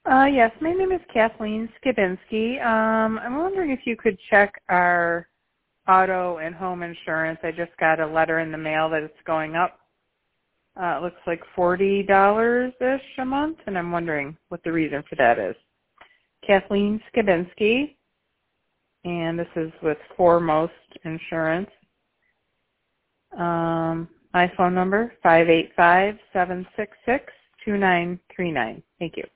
Yes, my name is Kathleen Skibinski. I'm wondering if you could check our auto and home insurance. I just got a letter in the mail that it's going up. It looks like $40-ish a month, and I'm wondering what the reason for that is. Kathleen Skibinski, and this is with Foremost Insurance. My phone number, 585-766-2939. Thank you.